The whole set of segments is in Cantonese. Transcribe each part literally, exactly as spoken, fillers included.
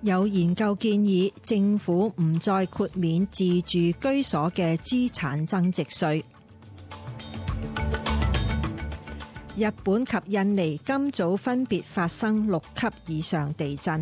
有研究建議政府唔再豁免自住居所嘅資產增值稅。日本及印尼今早分別發生六級以上地震。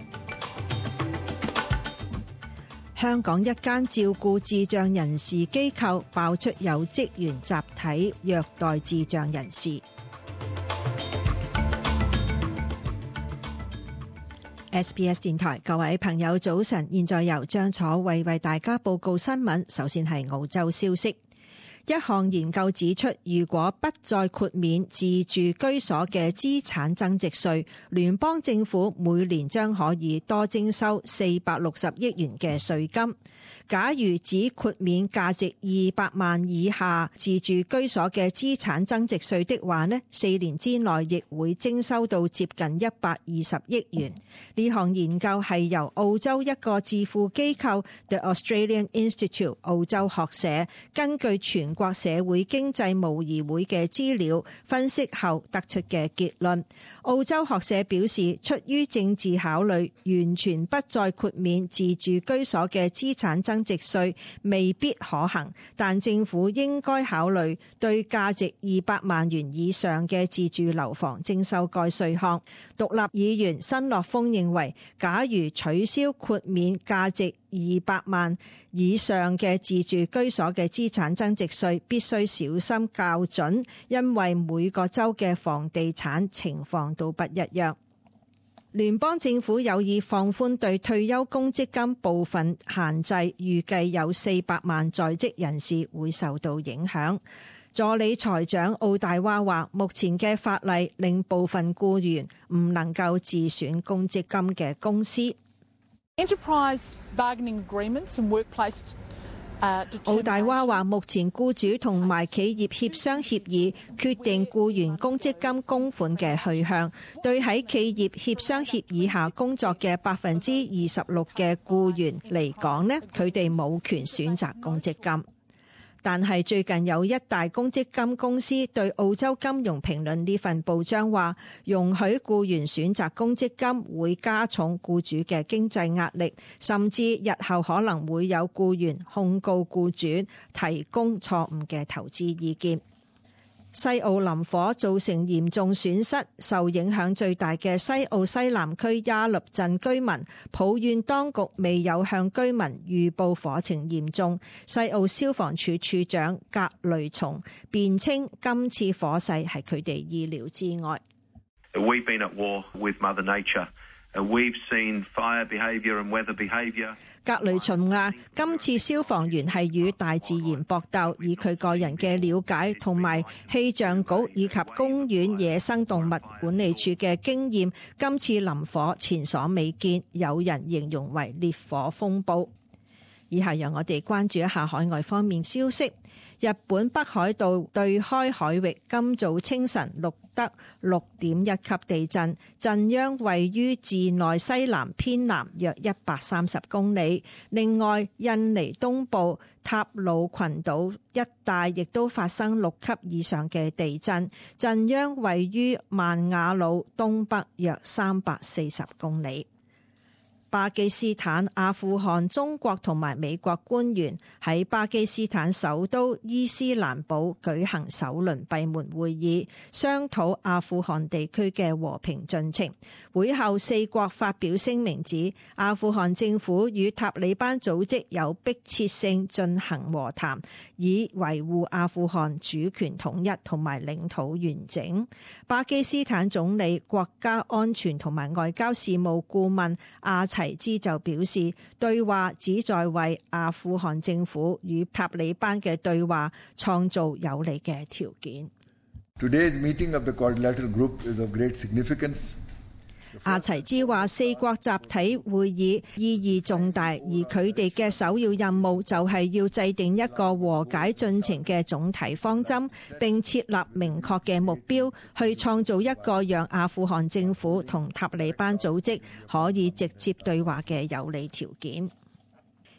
香港一間照顧智障人士機構爆出有職員集體虐待智障人士。S B S 電台，各位朋友早晨，現在由張楚慧為大家報告新聞。首先係澳洲消息。一項研究指出，如果不再豁免自住居所嘅資產增值稅，聯邦政府每年將可以多徵收四百六十億元嘅稅金。假如只豁免價值二百萬以下自住居所嘅資產增值稅的話呢，四年之內亦會徵收到接近一百二十億元。呢項研究係由澳洲一個智庫機構 The Australian Institute 澳洲學社根據全國社會經濟模擬會嘅資料分析後得出嘅結論。澳洲學社表示，出於政治考慮，完全不再豁免自住居所嘅資產增值稅未必可行，但政府應該考慮對價值二百萬元以上嘅自住樓房徵收該稅項。獨立議員新樂峰認為，假如取消豁免價值二百萬以上嘅自住居所嘅資產增值稅，必須小心校準，因為每個州嘅房地產情況都不一樣。聯邦政府有意放寬對退休公積金部分限制，預計有四百萬在職人士會受到影響。助理財長奧大娃話，目前嘅法例令部分僱員唔能夠自選公積金嘅公司。 Enterprise bargaining agreements and workplace 奧大娃話，目前僱主同埋企業協商協議決定僱員公積金供款嘅去向，對喺企業協商協議下工作嘅百分之二十六嘅僱員嚟講呢，佢哋冇權選擇公積金。但係最近有一大公積金公司對澳洲金融評論呢份報章話，容許僱員選擇公積金會加重僱主嘅經濟壓力，甚至日後可能會有僱員控告僱主提供錯誤嘅投資意見。西澳林火造成嚴重損失，受影響最大嘅西澳西南區亞律鎮居民抱怨當局未有向居民預報火情嚴重。西澳消防處處長格雷松辯稱今次火勢係佢哋意料之外。 We've been at war with Mother Nature. We've seen fire behaviour and weather behaviour. 格雷松話：今次消防員係與大自然搏鬥，以佢個人嘅了解同埋氣象局以及公園野生動物管理處嘅經驗，今次林火前所未見，有人形容為烈火風暴。以下讓我哋關注一下海外方面消息。日本北海道對開海域今早清晨錄得六點一級地震，震央位於寺內西南偏南約一百三十公里。另外，印尼東部塔魯群島一帶亦都發生六級以上嘅地震，震央位於曼瓦魯東北約三百四十公里。巴基斯坦、阿富汗、中國同埋美國官員喺巴基斯坦首都伊斯蘭堡舉行首輪閉門會議，商討阿富汗地區嘅和平進程。會後四國發表聲明指，阿富汗政府與塔利班組織有迫切性進行和談，以維護阿富汗主權統一同埋領土完整。巴基斯坦總理國家安全同埋外交事務顧問阿齊茲就表示，對話旨在為阿富汗政府與塔利班嘅對話創造有利嘅條件。 Today's meeting of the Quadrilateral Group is of great significance. 阿齊茲話，四國集體會議意義重大，而佢哋嘅首要任務就係要制定一個和解進程嘅總體方針，並設立明確嘅目標，去創造一個讓阿富汗政府同塔利班組織可以直接對話嘅有利條件。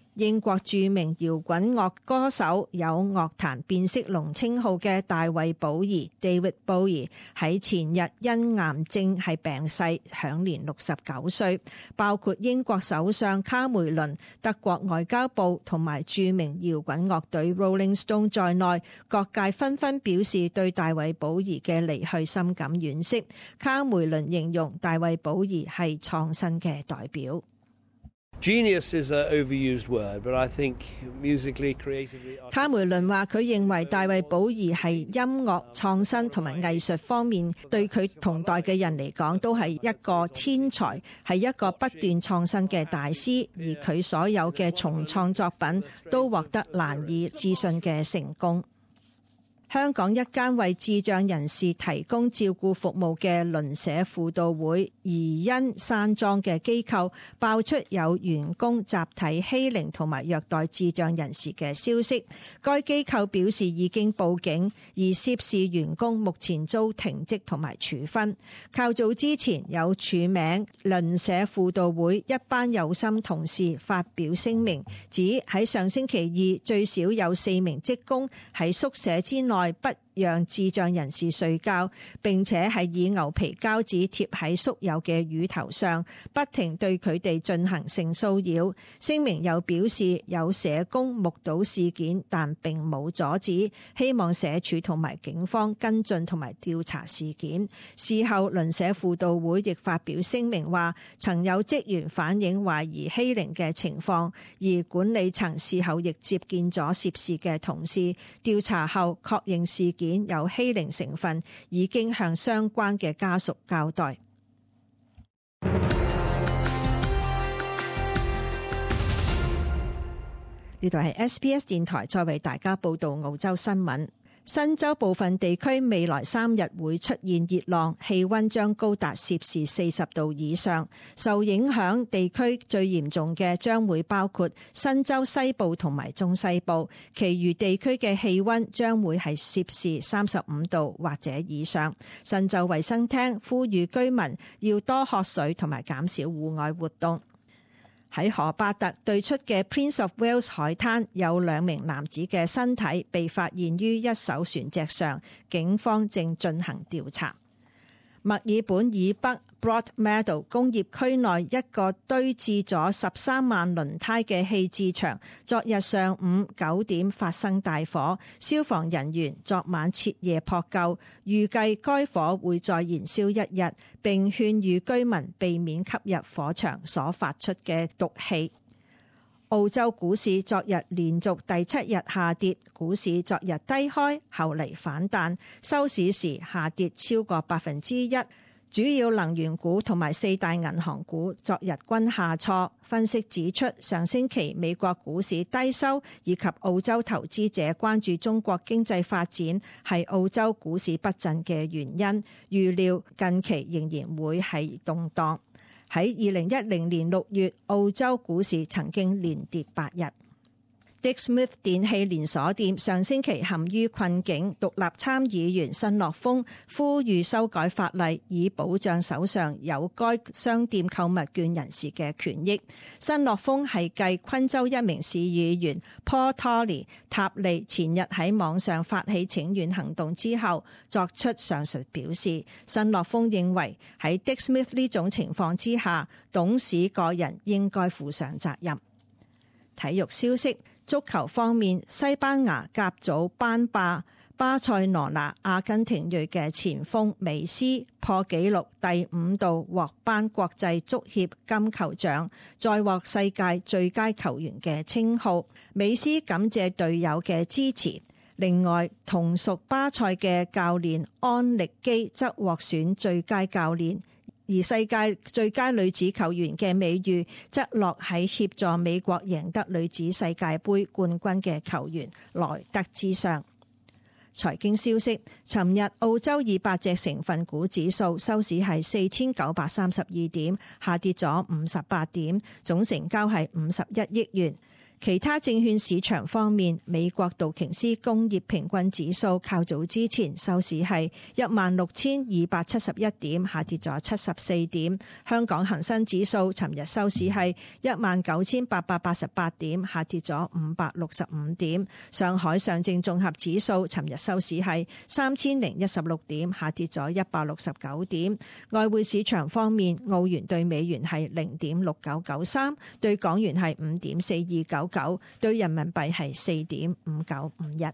英國著名搖滾樂歌手，有樂壇變色龍稱號嘅大衛保兒 David Bowie 喺前日因癌症係病逝，享年六十九歲。包括英國首相卡梅倫、德國外交部同埋著名搖滾樂隊 Rolling Stone 在內，各界紛紛表示對大衛保兒嘅離去深感惋惜。卡梅倫形容大衛保兒係創新嘅代表。 Genius is an overused word, but I think musically, creatively. 卡梅倫話：佢認為大衛保兒係音樂創新同埋藝術方面對佢同代嘅人嚟講都係一個天才，係一個不斷創新嘅大師，而佢所有嘅重創作品都獲得難以置信嘅成功。香港一間為智障人士提供照顧服務嘅鄰舍輔導會怡欣山莊嘅機構爆出有員工集體欺凌同埋虐待智障人士嘅消息，該機構表示已經報警，而涉事員工目前遭停職同埋處分。較早之前有署名鄰舍輔導會一班有心同事發表聲明，指喺上星期二最少有四名職工喺宿舍之內不讓智障人士睡覺，並且係以牛皮膠紙貼喺宿友嘅乳頭上，不停對佢哋進行性騷擾。聲明又表示有社工目睹事件，但並冇阻止，希望社署同埋警方跟進同埋調查事件。事後鄰舍輔導會亦發表聲明話，曾有職員反映懷疑欺凌嘅情況，而管理層事後亦接見咗涉事嘅同事，調查後確認事件有欺凌成分，已經向相關嘅家屬交代。呢度係 S B S 電台，再為大家報道澳洲新聞。新州部分地區未來三日會出現熱浪，氣溫將高達攝氏四十度以上。受影響地區最嚴重嘅將會包括新州西部同埋中西部，其餘地區嘅氣溫將會係攝氏三十五度或者以上。新州衛生廳呼籲居民要多喝水同埋減少戶外活動。喺荷巴特對出嘅 Prince of Wales 海灘，有兩名男子嘅身體被發現於一艘船隻上，警方正進行調查。墨爾本以北 Broadmeadow 工業區內一個堆置咗十三萬輪胎嘅棄置場，昨日上午九點發生大火，消防人員昨晚徹夜撲救，預計該火會再燃燒一日，並勸喻居民避免吸入火場所發出嘅毒氣。澳洲股市昨日連續第七日下跌，股市昨日低開，後嚟反彈，收市時下跌超過百分之一。主要能源股同埋四大銀行股昨日均下挫。分析指出，上星期美國股市低收，以及澳洲投資者關注中國經濟發展係澳洲股市不振嘅原因。預料近期仍然會係動盪。喺二零一零年六月，澳洲股市曾經連跌八日。Dick Smith 電器連鎖店上星期陷於困境，獨立參議員新樂峰呼籲修改法例，以保障手上有該商店購物券人士嘅權益。新樂峰係繼昆州一名市議員 Paul Tolley 塔利前日喺網上發起請願行動之後作出上述表示。新樂峰認為喺 Dick Smith 呢種情況之下，董事個人應該負上責任。體育消息。足球方面，西班牙甲組班霸巴塞羅那阿根廷裔嘅前鋒美斯破紀錄第五度獲頒國際足協金球獎，再獲世界最佳球員嘅稱號。美斯感謝隊友嘅支持。另外，同屬巴塞嘅教練安力基則獲選最佳教練。而世界最佳女子球員嘅美譽則落喺協助美國贏得女子世界盃冠軍嘅球員萊德之上。財經消息，尋日澳洲二百隻成分股指數收市係四千九百三十二點，下跌咗五十八點，總成交係五十一億元。 其他證券市場方面，美國道瓊斯工業平均指數較早之前收市係一萬六千二百七十一點，下跌咗七十四點。香港恒生指數尋日收市係一萬九千八百八十八點，下跌咗五百六十五點。上海上證綜合指數尋日收市係三千零一十六點，下跌咗一百六十九點。外匯市場方面，澳元對美元係零點六九九三，對港元係五點四二九九，對人民幣係四點五九五一。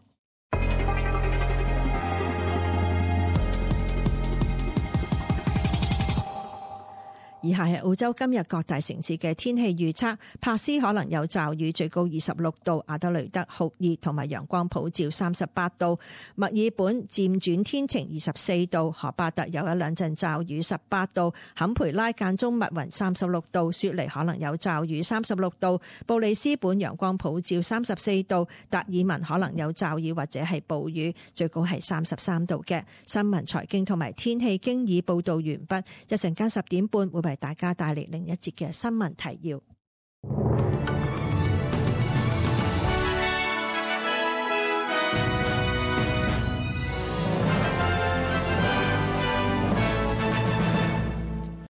以下係澳洲今日各大城市嘅天氣預測。珀斯可能有驟雨，最高二十六度；阿德雷德酷熱同埋陽光普照，三十八度；墨爾本漸轉天晴，二十四度；荷巴特有一兩陣驟雨，十八度；坎培拉間中密雲，三十六度；雪梨可能有驟雨，三十六度；布里斯本陽光普照，三十四度；達爾文可能有驟雨或者係暴雨，最高係三十三度嘅。新聞財經同埋天氣經已報道完畢，一陣間十點半會為大家帶嚟另一節嘅新聞提要。